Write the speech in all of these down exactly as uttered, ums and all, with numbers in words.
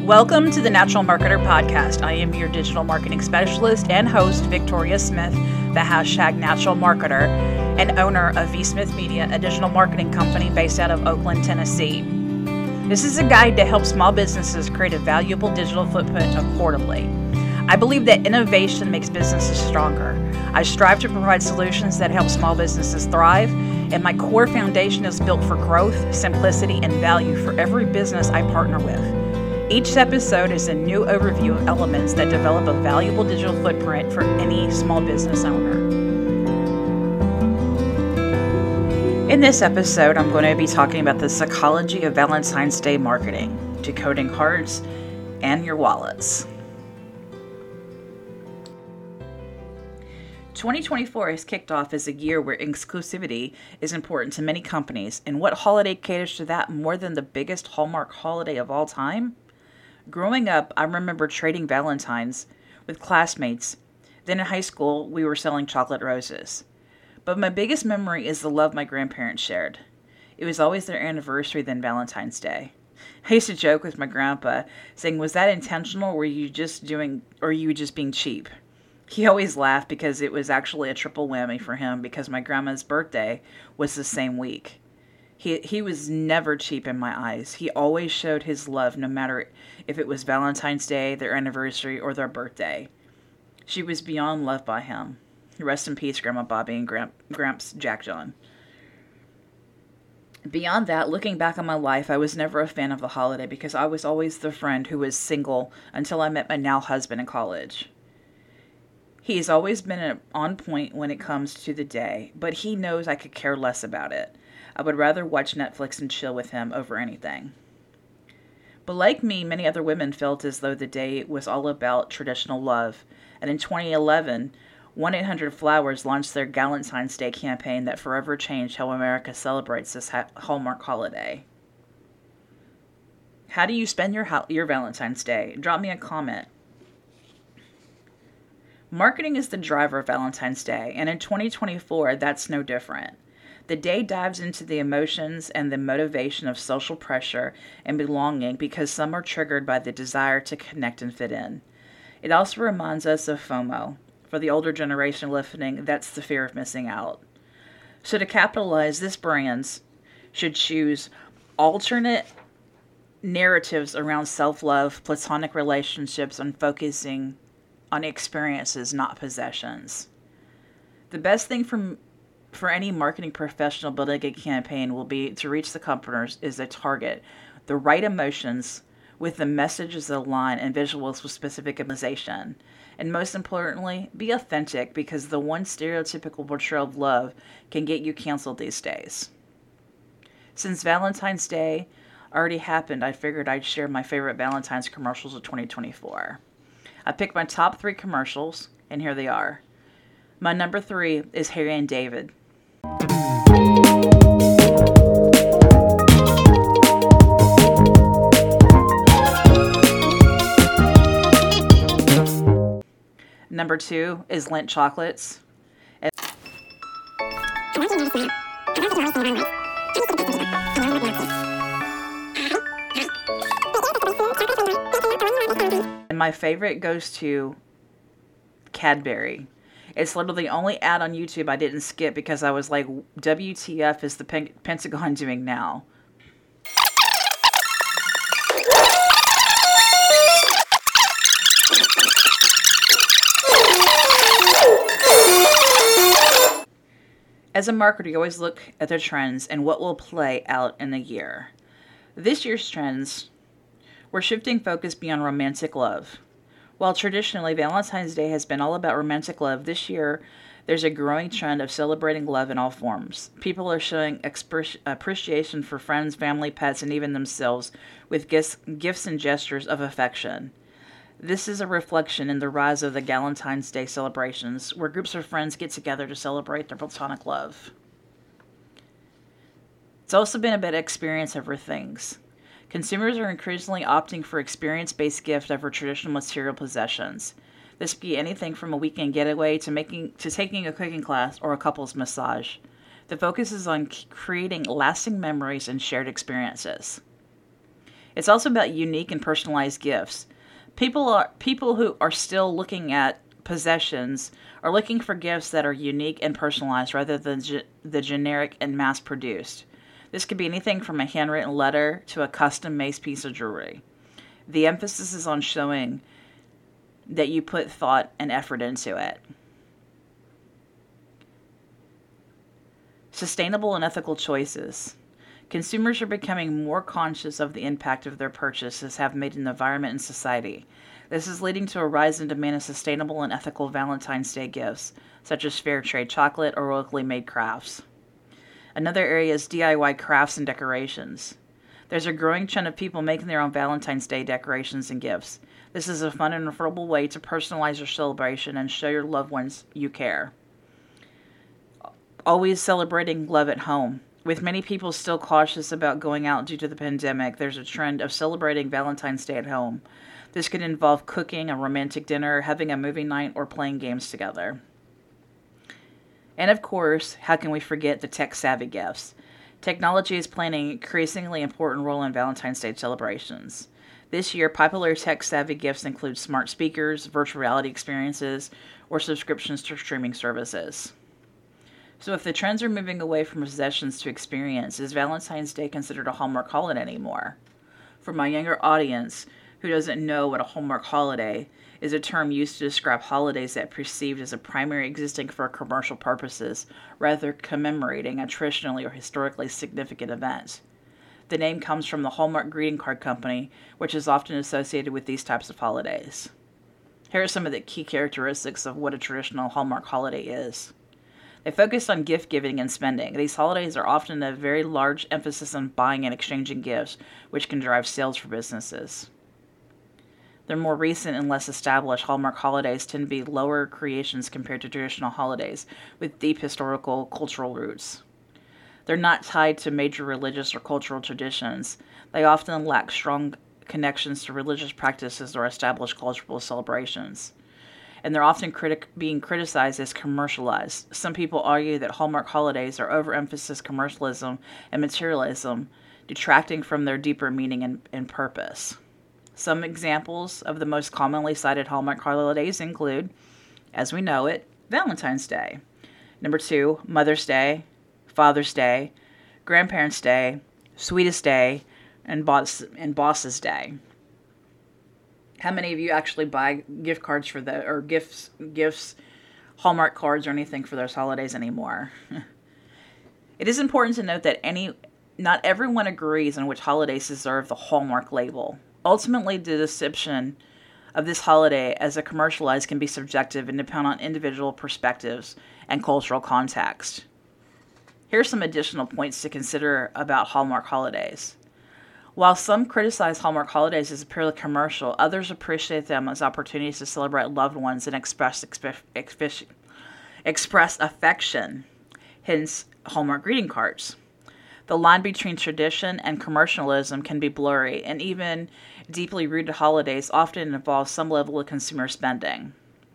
Welcome to the Natural Marketer Podcast. I am your digital marketing specialist and host, Victoria Smith, the hashtag Natural Marketer, and owner of V Smith Media, a digital marketing company based out of Oakland, Tennessee. This is a guide to help small businesses create a valuable digital footprint affordably. I believe that innovation makes businesses stronger. I strive to provide solutions that help small businesses thrive, and my core foundation is built for growth, simplicity, and value for every business I partner with. Each episode is a new overview of elements that develop a valuable digital footprint for any small business owner. In this episode, I'm going to be talking about the psychology of Valentine's Day marketing, decoding hearts and your wallets. twenty twenty-four has kicked off as a year where exclusivity is important to many companies, and what holiday caters to that more than the biggest Hallmark holiday of all time? Growing up, I remember trading Valentines with classmates. Then in high school, we were selling chocolate roses. But my biggest memory is the love my grandparents shared. It was always their anniversary than Valentine's Day. I used to joke with my grandpa, saying, "Was that intentional, or were you just doing, or you just being cheap?" He always laughed because it was actually a triple whammy for him because my grandma's birthday was the same week. He he was never cheap in my eyes. He always showed his love no matter if it was Valentine's Day, their anniversary, or their birthday. She was beyond loved by him. Rest in peace, Grandma Bobby and Gramp, Gramps Jack John. Beyond that, looking back on my life, I was never a fan of the holiday because I was always the friend who was single until I met my now husband in college. He's always been on point when it comes to the day, but he knows I could care less about it. I would rather watch Netflix and chill with him over anything. But like me, many other women felt as though the day was all about traditional love. And in twenty eleven, one eight hundred flowers launched their Galentine's Day campaign that forever changed how America celebrates this ha- Hallmark holiday. How do you spend your, ho- your Valentine's Day? Drop me a comment. Marketing is the driver of Valentine's Day, and in twenty twenty-four, that's no different. The day dives into the emotions and the motivation of social pressure and belonging because some are triggered by the desire to connect and fit in. It also reminds us of FOMO. For the older generation listening, that's the fear of missing out. So to capitalize, this brands should choose alternate narratives around self-love, platonic relationships, and focusing on experiences, not possessions. The best thing from for any marketing professional building a campaign will be to reach the customers is to target the right emotions with the messages that align and visuals with specific organization. And most importantly, be authentic because the one stereotypical portrayal of love can get you canceled these days. Since Valentine's Day already happened, I figured I'd share my favorite Valentine's commercials of twenty twenty-four. I picked my top three commercials, and here they are. My number three is Harry and David. Number two is Lindt Chocolates. And my favorite goes to Cadbury. It's literally the only ad on YouTube I didn't skip because I was like, W T F is the Pen- Pentagon doing now? As a marketer, you always look at the trends and what will play out in a year. This year's trends, we're shifting focus beyond romantic love. While traditionally Valentine's Day has been all about romantic love, this year there's a growing trend of celebrating love in all forms. People are showing exp- appreciation for friends, family, pets, and even themselves with gifts, gifts and gestures of affection. This is a reflection in the rise of the Galentine's Day celebrations, where groups of friends get together to celebrate their platonic love. It's also been about experience over things. Consumers are increasingly opting for experience-based gifts over traditional material possessions. This could be anything from a weekend getaway to making to taking a cooking class or a couple's massage. The focus is on creating lasting memories and shared experiences. It's also about unique and personalized gifts. People are people who are still looking at possessions are looking for gifts that are unique and personalized rather than ge- the generic and mass-produced. This could be anything from a handwritten letter to a custom-made piece of jewelry. The emphasis is on showing that you put thought and effort into it. Sustainable and ethical choices. Consumers are becoming more conscious of the impact of their purchases have made on the environment and society. This is leading to a rise in demand of sustainable and ethical Valentine's Day gifts, such as fair trade chocolate or locally made crafts. Another area is D I Y crafts and decorations. There's a growing trend of people making their own Valentine's Day decorations and gifts. This is a fun and affordable way to personalize your celebration and show your loved ones you care. Always celebrating love at home. With many people still cautious about going out due to the pandemic, there's a trend of celebrating Valentine's Day at home. This could involve cooking, a romantic dinner, having a movie night, or playing games together. And of course, how can we forget the tech-savvy gifts? Technology is playing an increasingly important role in Valentine's Day celebrations. This year, popular tech-savvy gifts include smart speakers, virtual reality experiences, or subscriptions to streaming services. So if the trends are moving away from possessions to experience, is Valentine's Day considered a Hallmark holiday anymore? For my younger audience who doesn't know what a Hallmark holiday is, a term used to describe holidays that are perceived as a primary existing for commercial purposes, rather commemorating a traditionally or historically significant event. The name comes from the Hallmark greeting card company, which is often associated with these types of holidays. Here are some of the key characteristics of what a traditional Hallmark holiday is. They focus on gift giving and spending. These holidays are often a very large emphasis on buying and exchanging gifts, which can drive sales for businesses. Their more recent and less established Hallmark holidays tend to be lower creations compared to traditional holidays with deep historical cultural roots. They're not tied to major religious or cultural traditions. They often lack strong connections to religious practices or established cultural celebrations. And they're often critic- being criticized as commercialized. Some people argue that Hallmark holidays are overemphasis commercialism and materialism, detracting from their deeper meaning and, and purpose. Some examples of the most commonly cited Hallmark holidays include, as we know it, Valentine's Day. Number two, Mother's Day, Father's Day, Grandparents' Day, Sweetest Day, and, Boss- and Boss's Day. How many of you actually buy gift cards for the, or gifts, gifts, Hallmark cards or anything for those holidays anymore? It is important to note that any, not everyone agrees on which holidays deserve the Hallmark label. Ultimately, the deception of this holiday as a commercialized can be subjective and depend on individual perspectives and cultural context. Here are some additional points to consider about Hallmark holidays. While some criticize Hallmark holidays as purely commercial, others appreciate them as opportunities to celebrate loved ones and express exp- exp- express affection, hence Hallmark greeting cards. The line between tradition and commercialism can be blurry, and even deeply rooted holidays often involve some level of consumer spending.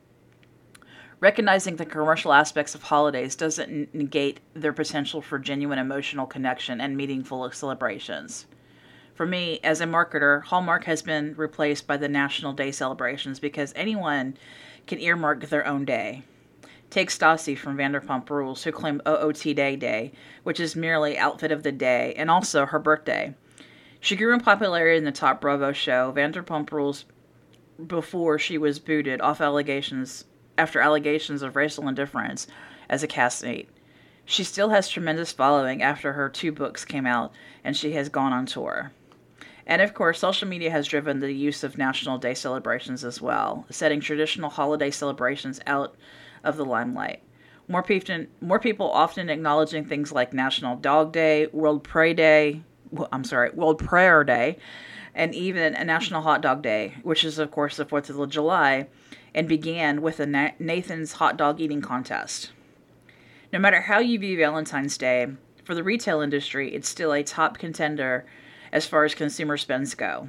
Recognizing the commercial aspects of holidays doesn't negate their potential for genuine emotional connection and meaningful celebrations. For me, as a marketer, Hallmark has been replaced by the National Day celebrations because anyone can earmark their own day. Take Stassi from Vanderpump Rules, who claimed O O T Day Day, which is merely outfit of the day, and also her birthday. She grew in popularity in the top Bravo show, Vanderpump Rules, before she was booted off allegations after allegations of racial indifference as a castmate. She still has tremendous following after her two books came out, and she has gone on tour. And of course, social media has driven the use of National Day celebrations as well, setting traditional holiday celebrations out of the limelight. More people, more people often acknowledging things like National Dog Day, World Pray Day, well, I'm sorry, World Prayer Day, and even a National Hot Dog Day, which is of course the fourth of July, and began with a Na- Nathan's Hot Dog Eating Contest. No matter how you view Valentine's Day, for the retail industry, it's still a top contender as far as consumer spends go.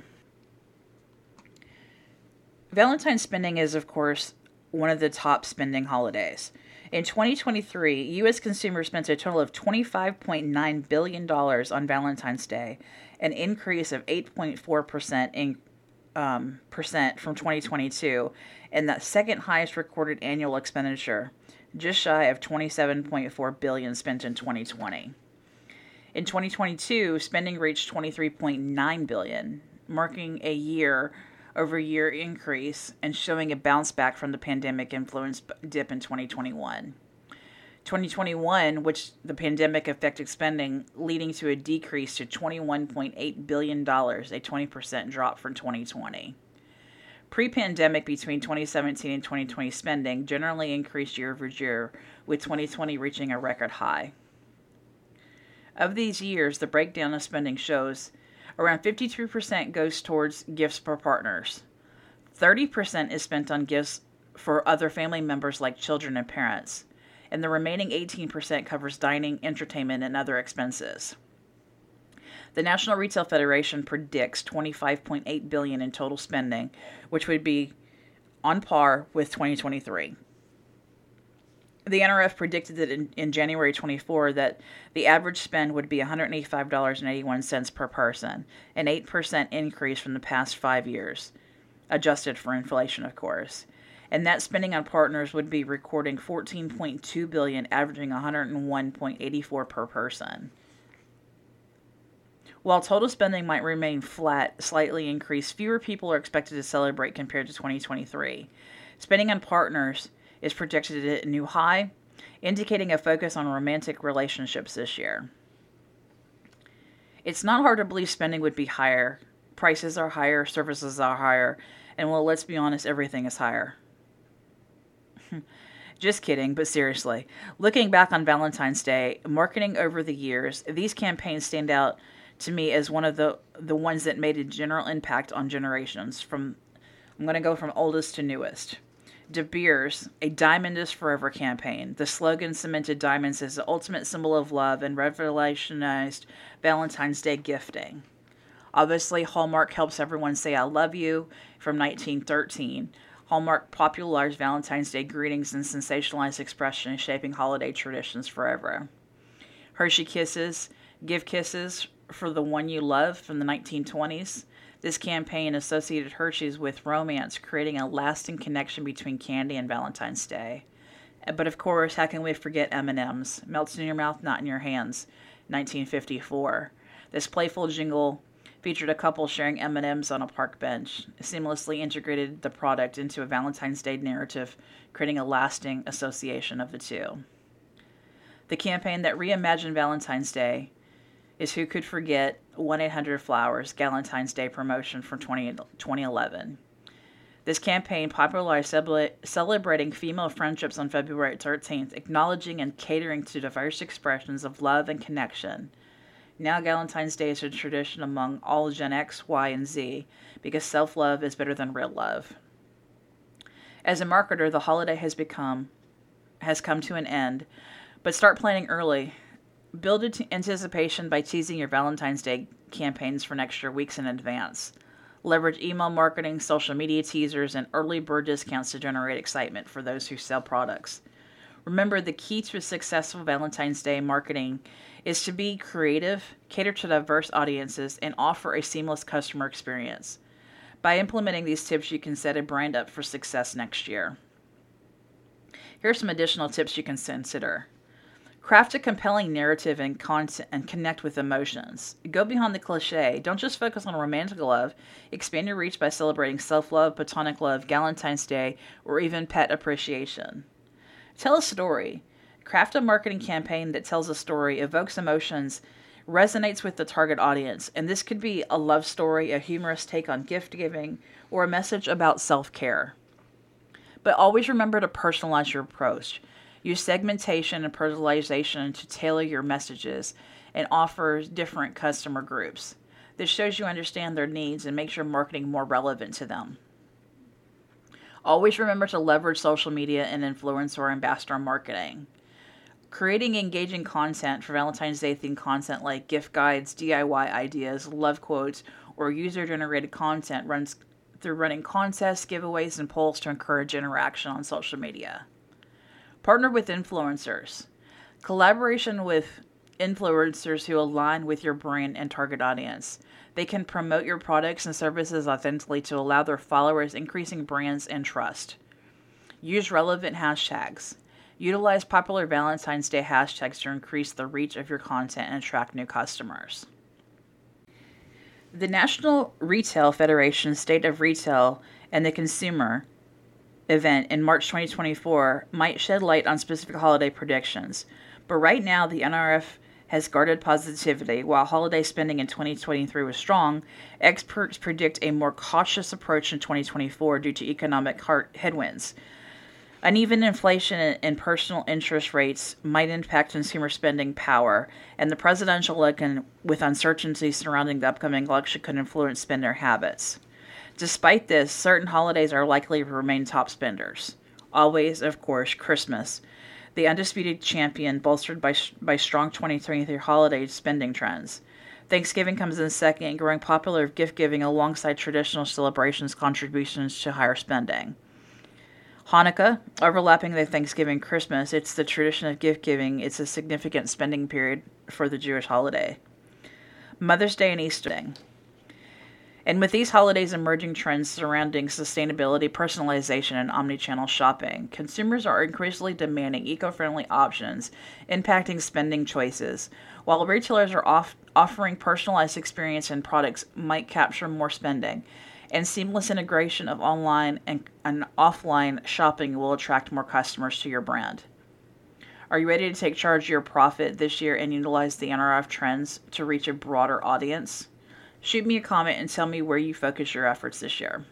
Valentine's spending is, of course, one of the top spending holidays. In twenty twenty-three, U S consumers spent a total of twenty-five point nine billion dollars on Valentine's Day, an increase of eight point four percent in um, percent from twenty twenty-two, and the second highest recorded annual expenditure, just shy of twenty-seven point four billion dollars spent in twenty twenty. In twenty twenty-two, spending reached twenty-three point nine billion dollars, marking a year-over-year increase and showing a bounce back from the pandemic-influenced dip in twenty twenty-one. twenty twenty-one, which the pandemic affected spending, leading to a decrease to twenty-one point eight billion dollars, a twenty percent drop from twenty twenty. Pre-pandemic, between twenty seventeen and twenty twenty spending generally increased year over year, with twenty twenty reaching a record high. Of these years, the breakdown of spending shows around fifty-three percent goes towards gifts for partners. thirty percent is spent on gifts for other family members like children and parents, and the remaining eighteen percent covers dining, entertainment, and other expenses. The National Retail Federation predicts twenty-five point eight billion dollars in total spending, which would be on par with twenty twenty-three. The N R F predicted that in, in January twenty-four that the average spend would be one hundred eighty-five dollars and eighty-one cents per person, an eight percent increase from the past five years, adjusted for inflation, of course. And that spending on partners would be recording fourteen point two billion dollars, averaging one hundred one point eight four per person. While total spending might remain flat, slightly increased, fewer people are expected to celebrate compared to twenty twenty-three. Spending on partners is projected at a new high, indicating a focus on romantic relationships this year. It's not hard to believe spending would be higher. Prices are higher, services are higher, and well, let's be honest, everything is higher. Just kidding, but seriously. Looking back on Valentine's Day, marketing over the years, these campaigns stand out to me as one of the, the ones that made a general impact on generations. From I'm going to go from oldest to newest. De Beers, a Diamond is Forever campaign. The slogan cemented diamonds as the ultimate symbol of love and revolutionized Valentine's Day gifting. Obviously, Hallmark helps everyone say I love you from nineteen thirteen. Hallmark popularized Valentine's Day greetings and sensationalized expressions, shaping holiday traditions forever. Hershey Kisses, give kisses for the one you love from the nineteen twenties. This campaign associated Hershey's with romance, creating a lasting connection between candy and Valentine's Day. But of course, how can we forget M and M's? Melts in your mouth, not in your hands, nineteen fifty-four. This playful jingle featured a couple sharing M and M's on a park bench, seamlessly integrated the product into a Valentine's Day narrative, creating a lasting association of the two. The campaign that reimagined Valentine's Day is Who Could Forget one eight hundred flowers, Valentine's Day promotion from twenty eleven. This campaign popularized celebra- celebrating female friendships on February thirteenth, acknowledging and catering to diverse expressions of love and connection. Now Valentine's Day is a tradition among all Gen X, Y, and Z, because self-love is better than real love. As a marketer, the holiday has become has come to an end, but start planning early. Build anticipation by teasing your Valentine's Day campaigns for next year weeks in advance. Leverage email marketing, social media teasers, and early bird discounts to generate excitement for those who sell products. Remember, the key to successful Valentine's Day marketing is to be creative, cater to diverse audiences, and offer a seamless customer experience. By implementing these tips, you can set a brand up for success next year. Here are some additional tips you can consider. Craft a compelling narrative and content and connect with emotions. Go beyond the cliche. Don't just focus on romantic love. Expand your reach by celebrating self-love, platonic love, Valentine's Day, or even pet appreciation. Tell a story. Craft a marketing campaign that tells a story, evokes emotions, resonates with the target audience, and this could be a love story, a humorous take on gift giving, or a message about self-care. But always remember to personalize your approach. Use segmentation and personalization to tailor your messages and offer different customer groups. This shows you understand their needs and makes your marketing more relevant to them. Always remember to leverage social media and influencer or ambassador marketing. Creating engaging content for Valentine's Day themed content like gift guides, D I Y ideas, love quotes, or user-generated content runs through running contests, giveaways, and polls to encourage interaction on social media. Partner with influencers. Collaboration with influencers who align with your brand and target audience. They can promote your products and services authentically to allow their followers increasing brands and trust. Use relevant hashtags. Utilize popular Valentine's Day hashtags to increase the reach of your content and attract new customers. The National Retail Federation State of Retail and the Consumer event in March twenty twenty-four might shed light on specific holiday predictions, but right now the N R F has guarded positivity. While holiday spending in twenty twenty-three was strong, experts predict a more cautious approach in twenty twenty-four due to economic headwinds. Uneven inflation and personal interest rates might impact consumer spending power, and the presidential election, with uncertainty surrounding the upcoming election, could influence spender habits. Despite this, certain holidays are likely to remain top spenders. Always, of course, Christmas, the undisputed champion, bolstered by by strong twenty twenty-three holiday spending trends. Thanksgiving comes in second, growing popular gift giving alongside traditional celebrations contributions to higher spending. Hanukkah, overlapping the Thanksgiving Christmas, it's the tradition of gift giving. It's a significant spending period for the Jewish holiday. Mother's Day and Easter. And with these holidays emerging trends surrounding sustainability, personalization, and omnichannel shopping, consumers are increasingly demanding eco-friendly options, impacting spending choices. While retailers are off- offering personalized experience and products might capture more spending, and seamless integration of online and, and offline shopping will attract more customers to your brand. Are you ready to take charge of your profit this year and utilize the N R F trends to reach a broader audience? Shoot me a comment and tell me where you focus your efforts this year.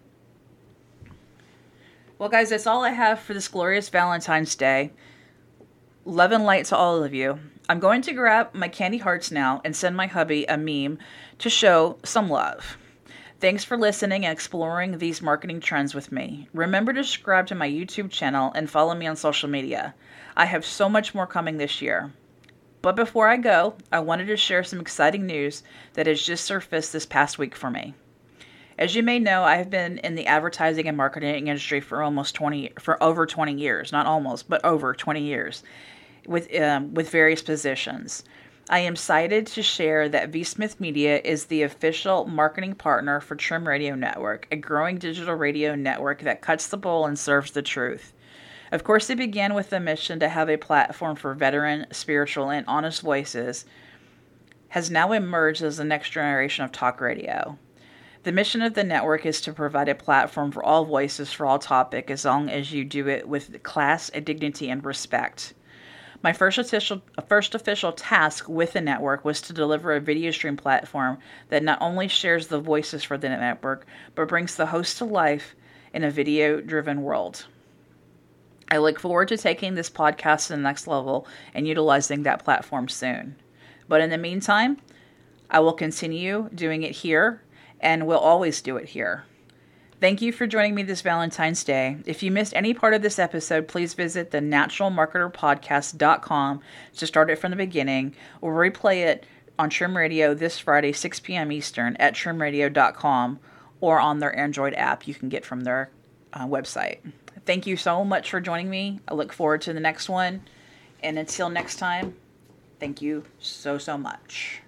Well, guys, that's all I have for this glorious Valentine's Day. Love and light to all of you. I'm going to grab my candy hearts now and send my hubby a meme to show some love. Thanks for listening and exploring these marketing trends with me. Remember to subscribe to my YouTube channel and follow me on social media. I have so much more coming this year. But before I go, I wanted to share some exciting news that has just surfaced this past week for me. As you may know, I have been in the advertising and marketing industry for almost twenty, for over twenty years, not almost, but over twenty years, with um, with various positions. I am excited to share that V. Smith Media is the official marketing partner for Trim Radio Network, a growing digital radio network that cuts the bull and serves the truth. Of course, it began with the mission to have a platform for veteran, spiritual, and honest voices, has now emerged as the next generation of talk radio. The mission of the network is to provide a platform for all voices for all topics, as long as you do it with class, dignity, and respect. My first official, first official task with the network was to deliver a video stream platform that not only shares the voices for the network, but brings the host to life in a video-driven world. I look forward to taking this podcast to the next level and utilizing that platform soon. But in the meantime, I will continue doing it here, and will always do it here. Thank you for joining me this Valentine's Day. If you missed any part of this episode, please visit the natural marketer podcast dot com to start it from the beginning, or replay it on Trim Radio this Friday, six p.m. Eastern at trim radio dot com, or on their Android app you can get from their uh, website. Thank you so much for joining me. I look forward to the next one. And until next time, thank you so, so much.